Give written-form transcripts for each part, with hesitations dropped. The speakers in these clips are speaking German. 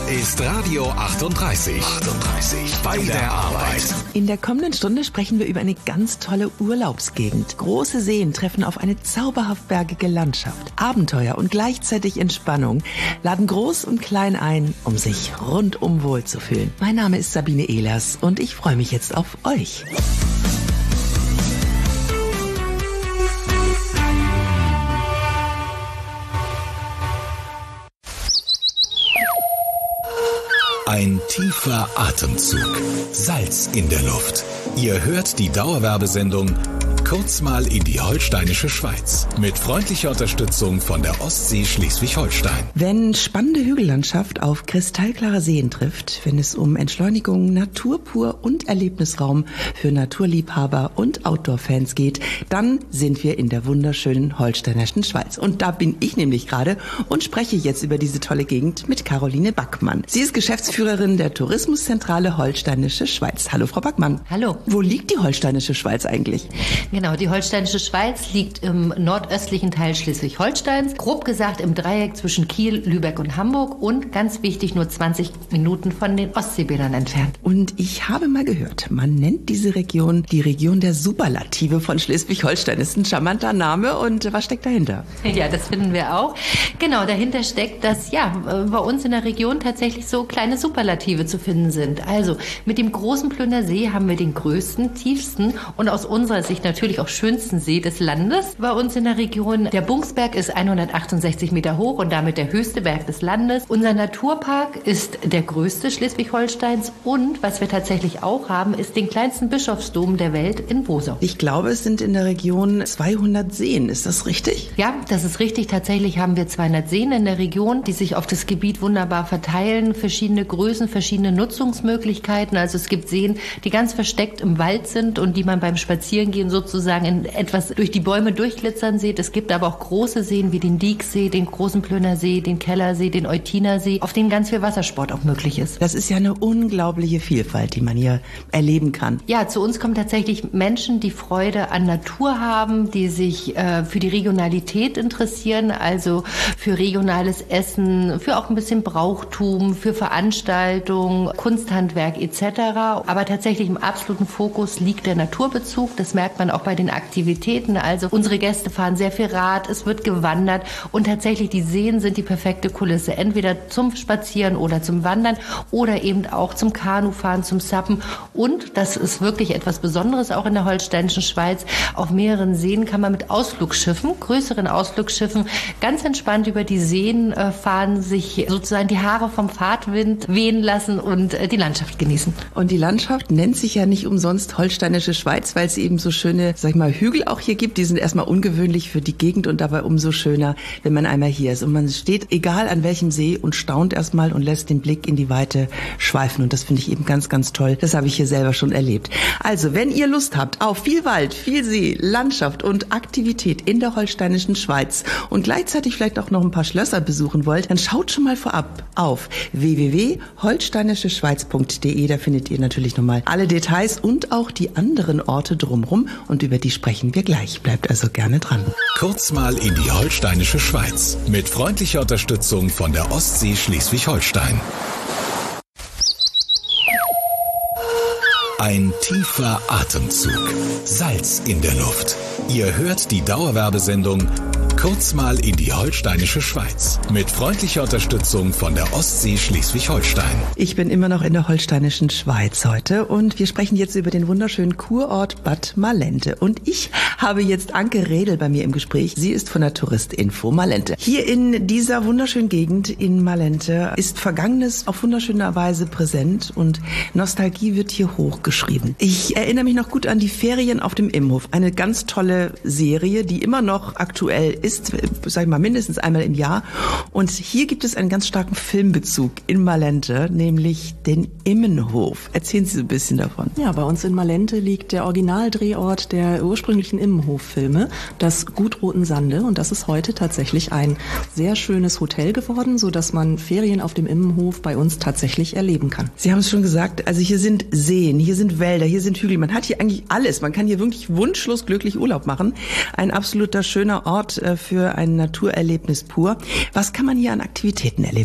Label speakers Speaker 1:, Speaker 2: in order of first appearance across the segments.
Speaker 1: ist Radio 38. Bei der Arbeit.
Speaker 2: In der kommenden Stunde sprechen wir über eine ganz tolle Urlaubsgegend. Große Seen treffen auf eine zauberhaft bergige Landschaft. Abenteuer und gleichzeitig Entspannung laden groß und klein ein, um sich rundum wohlzufühlen. Mein Name ist Sabine Ehlers und ich freue mich jetzt auf euch.
Speaker 1: Ein tiefer Atemzug. Salz in der Luft. Ihr hört die Dauerwerbesendung Kurz mal in die holsteinische Schweiz mit freundlicher Unterstützung von der Ostsee Schleswig-Holstein.
Speaker 2: Wenn spannende Hügellandschaft auf kristallklare Seen trifft, wenn es um Entschleunigung, Natur pur und Erlebnisraum für Naturliebhaber und Outdoor-Fans geht, dann sind wir in der wunderschönen holsteinischen Schweiz. Und da bin ich nämlich gerade und spreche jetzt über diese tolle Gegend mit Caroline Backmann. Sie ist Geschäftsführerin der Tourismuszentrale Holsteinische Schweiz. Hallo, Frau Backmann.
Speaker 3: Hallo.
Speaker 2: Wo liegt die holsteinische Schweiz eigentlich?
Speaker 3: Genau, die holsteinische Schweiz liegt im nordöstlichen Teil Schleswig-Holsteins, grob gesagt im Dreieck zwischen Kiel, Lübeck und Hamburg und ganz wichtig nur 20 Minuten von den Ostseebädern entfernt.
Speaker 2: Und ich habe mal gehört, man nennt diese Region die Region der Superlative von Schleswig-Holstein. Das ist ein charmanter Name und was steckt dahinter?
Speaker 3: Ja, das finden wir auch. Genau, dahinter steckt, dass bei uns in der Region tatsächlich so kleine Superlative zu finden sind. Also mit dem großen Plöner See haben wir den größten, tiefsten und aus unserer Sicht natürlich auch schönsten See des Landes bei uns in der Region. Der Bungsberg ist 168 Meter hoch und damit der höchste Berg des Landes. Unser Naturpark ist der größte Schleswig-Holsteins und was wir tatsächlich auch haben, ist den kleinsten Bischofsdom der Welt in Bosau.
Speaker 2: Ich glaube, es sind in der Region 200 Seen. Ist das richtig?
Speaker 3: Ja, das ist richtig. Tatsächlich haben wir 200 Seen in der Region, die sich auf das Gebiet wunderbar verteilen. Verschiedene Größen, verschiedene Nutzungsmöglichkeiten. Also es gibt Seen, die ganz versteckt im Wald sind und die man beim Spazierengehen sozusagen in etwas durch die Bäume durchglitzern sieht. Es gibt aber auch große Seen wie den Dieksee, den großen Plöner See, den Kellersee, den Eutiner See, auf denen ganz viel Wassersport auch möglich ist.
Speaker 2: Das ist ja eine unglaubliche Vielfalt, die man hier erleben kann.
Speaker 3: Ja, zu uns kommen tatsächlich Menschen, die Freude an Natur haben, die sich für die Regionalität interessieren, also für regionales Essen, für auch ein bisschen Brauchtum, für Veranstaltungen, Kunsthandwerk etc. Aber tatsächlich im absoluten Fokus liegt der Naturbezug. Das merkt man auch bei den Aktivitäten. Also unsere Gäste fahren sehr viel Rad, es wird gewandert und tatsächlich die Seen sind die perfekte Kulisse. Entweder zum Spazieren oder zum Wandern oder eben auch zum Kanufahren, zum Suppen. Und das ist wirklich etwas Besonderes auch in der holsteinischen Schweiz. Auf mehreren Seen kann man mit Ausflugsschiffen, größeren Ausflugsschiffen, ganz entspannt über die Seen fahren, sich sozusagen die Haare vom Fahrtwind wehen lassen und die Landschaft genießen.
Speaker 2: Und die Landschaft nennt sich ja nicht umsonst holsteinische Schweiz, weil es eben so schöne, sag ich mal, Hügel auch hier gibt. Die sind erstmal ungewöhnlich für die Gegend und dabei umso schöner, wenn man einmal hier ist. Und man steht, egal an welchem See, und staunt erstmal und lässt den Blick in die Weite schweifen. Und das finde ich eben ganz, ganz toll. Das habe ich hier selber schon erlebt. Also, wenn ihr Lust habt auf viel Wald, viel See, Landschaft und Aktivität in der holsteinischen Schweiz und gleichzeitig vielleicht auch noch ein paar Schlösser besuchen wollt, dann schaut schon mal vorab auf www.holsteinischeschweiz.de. Da findet ihr natürlich nochmal alle Details und auch die anderen Orte drumherum. Und über die sprechen wir gleich. Bleibt also gerne dran.
Speaker 1: Kurz mal in die holsteinische Schweiz mit freundlicher Unterstützung von der Ostsee Schleswig-Holstein. Ein tiefer Atemzug. Salz in der Luft. Ihr hört die Dauerwerbesendung Kurz mal in die holsteinische Schweiz mit freundlicher Unterstützung von der Ostsee Schleswig-Holstein.
Speaker 2: Ich bin immer noch in der holsteinischen Schweiz heute und wir sprechen jetzt über den wunderschönen Kurort Bad Malente. Und ich habe jetzt Anke Redl bei mir im Gespräch. Sie ist von der Touristinfo Malente. Hier in dieser wunderschönen Gegend in Malente ist Vergangenes auf wunderschöne Weise präsent und Nostalgie wird hier hochgeschrieben. Ich erinnere mich noch gut an die Ferien auf dem Imhof. Eine ganz tolle Serie, die immer noch aktuell ist, sag ich mal, mindestens einmal im Jahr. Und hier gibt es einen ganz starken Filmbezug in Malente, nämlich den Immenhof. Erzählen Sie so ein bisschen davon.
Speaker 4: Ja, bei uns in Malente liegt der Originaldrehort der ursprünglichen Immenhof-Filme, das Gut Roten Sande. Und das ist heute tatsächlich ein sehr schönes Hotel geworden, sodass man Ferien auf dem Immenhof bei uns tatsächlich erleben kann.
Speaker 2: Sie haben es schon gesagt, also hier sind Seen, hier sind Wälder, hier sind Hügel. Man hat hier eigentlich alles. Man kann hier wirklich wunschlos glücklich Urlaub machen. Ein absoluter schöner Ort für ein Naturerlebnis pur. Was kann man hier an Aktivitäten erleben?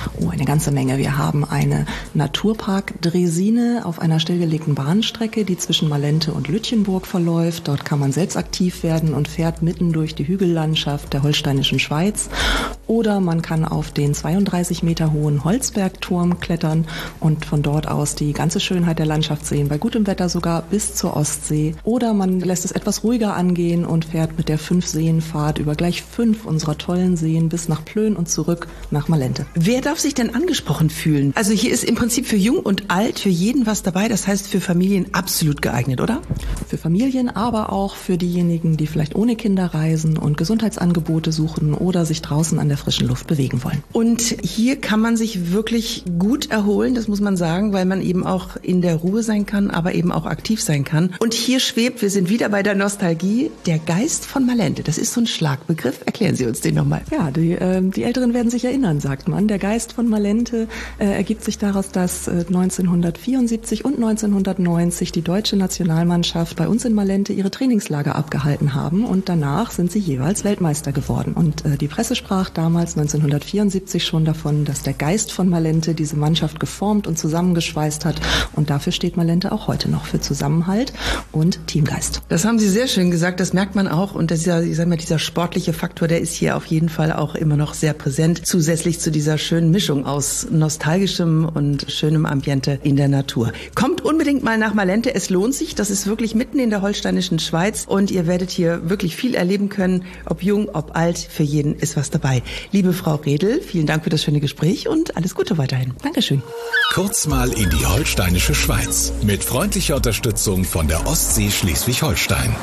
Speaker 4: Eine ganze Menge. Wir haben eine Naturpark Draisine auf einer stillgelegten Bahnstrecke, die zwischen Malente und Lütjenburg verläuft. Dort kann man selbst aktiv werden und fährt mitten durch die Hügellandschaft der holsteinischen Schweiz. Oder man kann auf den 32 Meter hohen Holzbergturm klettern und von dort aus die ganze Schönheit der Landschaft sehen, bei gutem Wetter sogar bis zur Ostsee. Oder man lässt es etwas ruhiger angehen und fährt mit der 5-Seen-Fahrt über gleich 5 unserer tollen Seen bis nach Plön und zurück nach Malente.
Speaker 2: Wer darf sich denn angesprochen fühlen? Also hier ist im Prinzip für jung und alt, für jeden was dabei. Das heißt für Familien absolut geeignet, oder?
Speaker 4: Für Familien, aber auch für diejenigen, die vielleicht ohne Kinder reisen und Gesundheitsangebote suchen oder sich draußen an der frischen Luft bewegen wollen.
Speaker 2: Und hier kann man sich wirklich gut erholen, das muss man sagen, weil man eben auch in der Ruhe sein kann, aber eben auch aktiv sein kann. Und hier schwebt, wir sind wieder bei der Nostalgie, der Geist von Malente. Das ist so ein Schlagbegriff. Erklären Sie uns den nochmal.
Speaker 4: Ja, die Älteren werden sich erinnern, sagt man. Der Geist von Malente ergibt sich daraus, dass 1974 und 1990 die deutsche Nationalmannschaft bei uns in Malente ihre Trainingslager abgehalten haben und danach sind sie jeweils Weltmeister geworden. Und die Presse sprach damals 1974 schon davon, dass der Geist von Malente diese Mannschaft geformt und zusammengeschweißt hat und dafür steht Malente auch heute noch für Zusammenhalt und Teamgeist.
Speaker 2: Das haben Sie sehr schön gesagt, das merkt man auch und dieser sportliche Faktor, der ist hier auf jeden Fall auch immer noch sehr präsent, zusätzlich zu dieser schönen Mischung aus nostalgischem und schönem Ambiente in der Natur. Kommt unbedingt mal nach Malente, es lohnt sich, das ist wirklich mitten in der holsteinischen Schweiz und ihr werdet hier wirklich viel erleben können, ob jung, ob alt, für jeden ist was dabei. Liebe Frau Redl, vielen Dank für das schöne Gespräch und alles Gute weiterhin. Dankeschön.
Speaker 1: Kurz mal in die holsteinische Schweiz mit freundlicher Unterstützung von der Ostsee Schleswig-Holstein.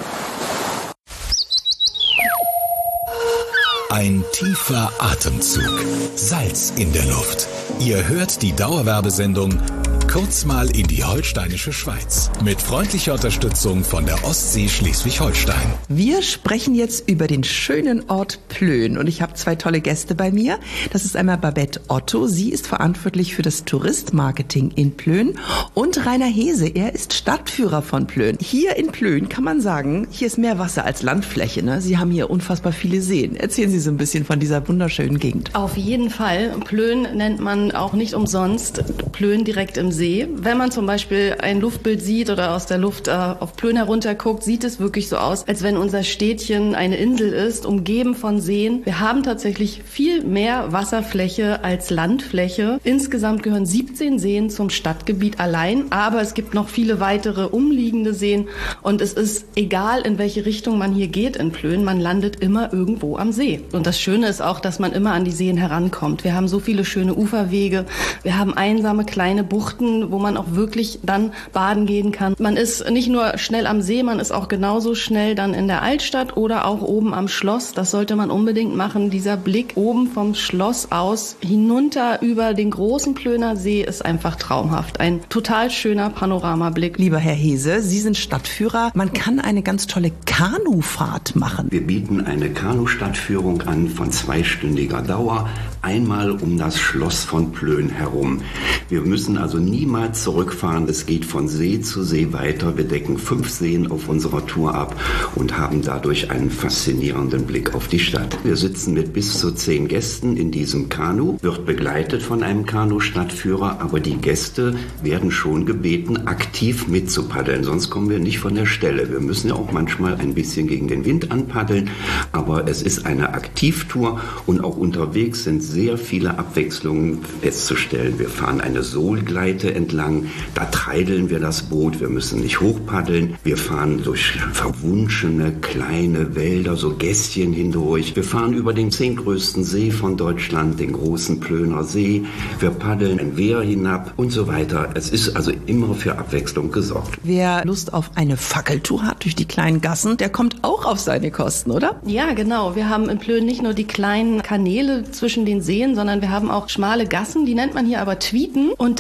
Speaker 1: Ein tiefer Atemzug. Salz in der Luft. Ihr hört die Dauerwerbesendung Kurz mal in die holsteinische Schweiz mit freundlicher Unterstützung von der Ostsee Schleswig-Holstein.
Speaker 2: Wir sprechen jetzt über den schönen Ort Plön und ich habe 2 tolle Gäste bei mir. Das ist einmal Babette Otto, sie ist verantwortlich für das Touristmarketing in Plön und Rainer Hese, er ist Stadtführer von Plön. Hier in Plön kann man sagen, hier ist mehr Wasser als Landfläche, ne? Sie haben hier unfassbar viele Seen. Erzählen Sie so ein bisschen von dieser wunderschönen Gegend.
Speaker 5: Auf jeden Fall. Plön nennt man auch nicht umsonst Plön direkt im See. Wenn man zum Beispiel ein Luftbild sieht oder aus der Luft auf Plön herunterguckt, sieht es wirklich so aus, als wenn unser Städtchen eine Insel ist, umgeben von Seen. Wir haben tatsächlich viel mehr Wasserfläche als Landfläche. Insgesamt gehören 17 Seen zum Stadtgebiet allein, aber es gibt noch viele weitere umliegende Seen und es ist egal, in welche Richtung man hier geht in Plön, man landet immer irgendwo am See. Und das Schöne ist auch, dass man immer an die Seen herankommt. Wir haben so viele schöne Uferwege, wir haben einsame kleine Buchten, wo man auch wirklich dann baden gehen kann. Man ist nicht nur schnell am See, man ist auch genauso schnell dann in der Altstadt oder auch oben am Schloss. Das sollte man unbedingt machen. Dieser Blick oben vom Schloss aus hinunter über den großen Plöner See ist einfach traumhaft. Ein total schöner Panoramablick.
Speaker 2: Lieber Herr Hese, Sie sind Stadtführer. Man kann eine ganz tolle Kanufahrt machen.
Speaker 6: Wir bieten eine Kanustadtführung an von 2-stündiger Dauer, einmal um das Schloss von Plön herum. Wir müssen also niemals zurückfahren. Es geht von See zu See weiter. Wir decken 5 Seen auf unserer Tour ab und haben dadurch einen faszinierenden Blick auf die Stadt. Wir sitzen mit bis zu 10 Gästen in diesem Kanu, wird begleitet von einem Kanu-Stadtführer, aber die Gäste werden schon gebeten, aktiv mitzupaddeln, sonst kommen wir nicht von der Stelle. Wir müssen ja auch manchmal ein bisschen gegen den Wind anpaddeln, aber es ist eine Aktivtour und auch unterwegs sind sehr viele Abwechslungen festzustellen. Wir fahren eine Sohlgleite entlang, da treideln wir das Boot, wir müssen nicht hochpaddeln, wir fahren durch verwunschene kleine Wälder, so Gässchen hindurch, wir fahren über den 10. größten See von Deutschland, den großen Plöner See, wir paddeln ein Wehr hinab und so weiter. Es ist also immer für Abwechslung gesorgt.
Speaker 2: Wer Lust auf eine Fackeltour hat durch die kleinen Gassen, der kommt auch auf seine Kosten, oder?
Speaker 5: Ja, genau. Wir haben in Plön nicht nur die kleinen Kanäle zwischen den Seen, sondern wir haben auch schmale Gassen, die nennt man hier aber Tweeten und dazu passt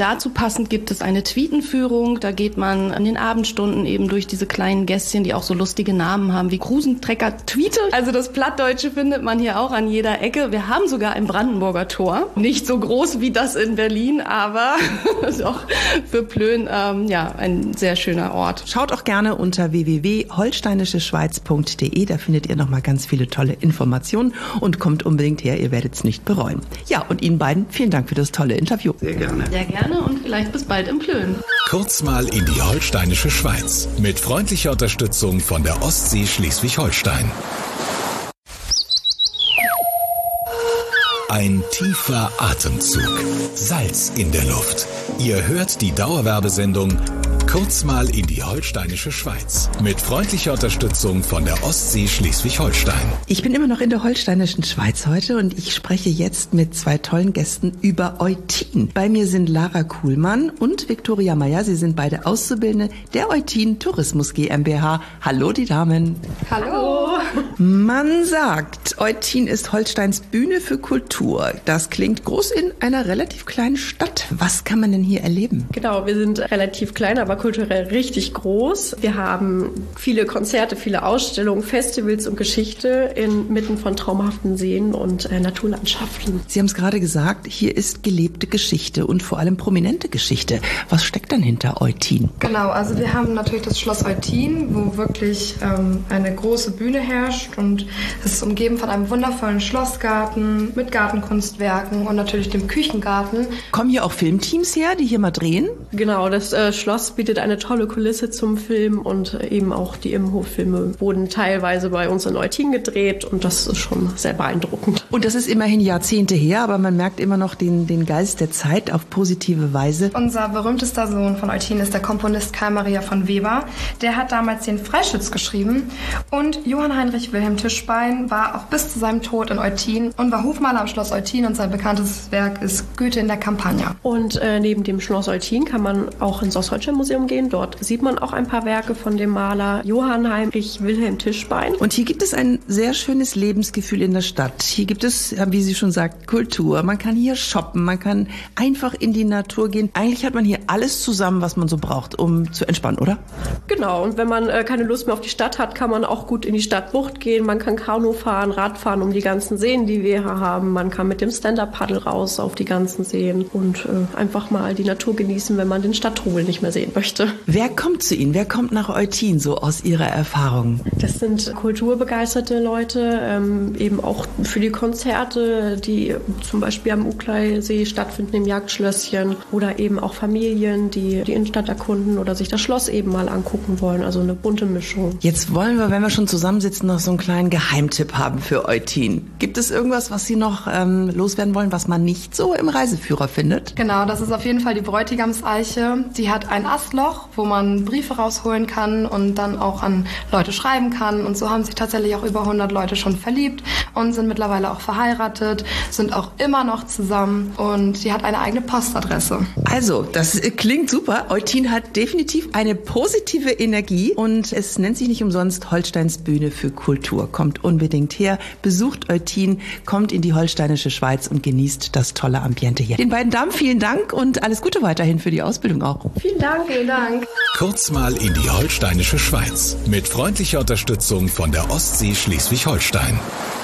Speaker 5: passend gibt es eine Tweetenführung. Da geht man in den Abendstunden eben durch diese kleinen Gässchen, die auch so lustige Namen haben wie Krusentrecker Tweete. Also das Plattdeutsche findet man hier auch an jeder Ecke. Wir haben sogar ein Brandenburger Tor. Nicht so groß wie das in Berlin, aber doch für Plön ein sehr schöner Ort.
Speaker 2: Schaut auch gerne unter www.holsteinischeschweiz.de. Da findet ihr nochmal ganz viele tolle Informationen und kommt unbedingt her, ihr werdet es nicht bereuen. Ja, und Ihnen beiden vielen Dank für das tolle Interview.
Speaker 6: Sehr gerne.
Speaker 5: Sehr gerne und vielleicht bis bald im Plön.
Speaker 1: Kurz mal in die holsteinische Schweiz mit freundlicher Unterstützung von der Ostsee Schleswig-Holstein. Ein tiefer Atemzug. Salz in der Luft. Ihr hört die Dauerwerbesendung Kurz mal in die holsteinische Schweiz mit freundlicher Unterstützung von der Ostsee Schleswig-Holstein.
Speaker 2: Ich bin immer noch in der holsteinischen Schweiz heute und ich spreche jetzt mit 2 tollen Gästen über Eutin. Bei mir sind Lara Kuhlmann und Viktoria Meyer. Sie sind beide Auszubildende der Eutin Tourismus GmbH. Hallo die Damen.
Speaker 7: Hallo.
Speaker 2: Man sagt, Eutin ist Holsteins Bühne für Kultur. Das klingt groß in einer relativ kleinen Stadt. Was kann man denn hier erleben?
Speaker 7: Genau, wir sind relativ klein, aber kulturell richtig groß. Wir haben viele Konzerte, viele Ausstellungen, Festivals und Geschichte inmitten von traumhaften Seen und Naturlandschaften.
Speaker 2: Sie haben es gerade gesagt, hier ist gelebte Geschichte und vor allem prominente Geschichte. Was steckt denn hinter Eutin?
Speaker 8: Genau, also wir haben natürlich das Schloss Eutin, wo wirklich eine große Bühne herrscht und es ist umgeben von einem wundervollen Schlossgarten mit Gartenkunstwerken und natürlich dem Küchengarten.
Speaker 2: Kommen hier auch Filmteams her, die hier mal drehen?
Speaker 7: Genau, das Schloss bietet eine tolle Kulisse zum Film und eben auch die Immenhof-Filme wurden teilweise bei uns in Eutin gedreht und das ist schon sehr beeindruckend.
Speaker 2: Und das ist immerhin Jahrzehnte her, aber man merkt immer noch den Geist der Zeit auf positive Weise.
Speaker 8: Unser berühmtester Sohn von Eutin ist der Komponist Karl Maria von Weber. Der hat damals den Freischütz geschrieben und Johann Heinrich Wilhelm Tischbein war auch bis zu seinem Tod in Eutin und war Hofmaler am Schloss Eutin und sein bekanntestes Werk ist Goethe in der Campagna.
Speaker 7: Und neben dem Schloss Eutin kann man auch ins Ostdeutschen-Museum gehen. Dort sieht man auch ein paar Werke von dem Maler Johann Heinrich Wilhelm Tischbein.
Speaker 2: Und hier gibt es ein sehr schönes Lebensgefühl in der Stadt. Hier gibt es, wie sie schon sagt, Kultur. Man kann hier shoppen, man kann einfach in die Natur gehen. Eigentlich hat man hier alles zusammen, was man so braucht, um zu entspannen, oder?
Speaker 7: Genau, und wenn man keine Lust mehr auf die Stadt hat, kann man auch gut in die Stadtbucht gehen. Man kann Kanu fahren, Rad fahren um die ganzen Seen, die wir hier haben. Man kann mit dem Stand-Up-Paddle raus auf die ganzen Seen und einfach mal die Natur genießen, wenn man den Stadttrubel nicht mehr sehen möchte.
Speaker 2: Wer kommt zu Ihnen? Wer kommt nach Eutin so aus Ihrer Erfahrung?
Speaker 7: Das sind kulturbegeisterte Leute, eben auch für die Konzerte, die zum Beispiel am Ugleisee stattfinden, im Jagdschlösschen oder eben auch Familien, die die Innenstadt erkunden oder sich das Schloss eben mal angucken wollen. Also eine bunte Mischung.
Speaker 2: Jetzt wollen wir, wenn wir schon zusammensitzen, noch so einen kleinen Geheimtipp haben für Eutin. Gibt es irgendwas, was Sie noch loswerden wollen, was man nicht so im Reiseführer findet?
Speaker 8: Genau, das ist auf jeden Fall die Bräutigamseiche. Die hat ein Astloch, wo man Briefe rausholen kann und dann auch an Leute schreiben kann. Und so haben sich tatsächlich auch über 100 Leute schon verliebt und sind mittlerweile auch verheiratet, sind auch immer noch zusammen und sie hat eine eigene Postadresse.
Speaker 2: Also, das klingt super. Eutin hat definitiv eine positive Energie und es nennt sich nicht umsonst Holsteins Bühne für Kultur. Kommt unbedingt her, besucht Eutin, kommt in die holsteinische Schweiz und genießt das tolle Ambiente hier. Den beiden Damen vielen Dank und alles Gute weiterhin für die Ausbildung auch.
Speaker 7: Vielen Dank.
Speaker 8: Vielen Dank.
Speaker 1: Kurz mal in die holsteinische Schweiz mit freundlicher Unterstützung von der Ostsee Schleswig-Holstein.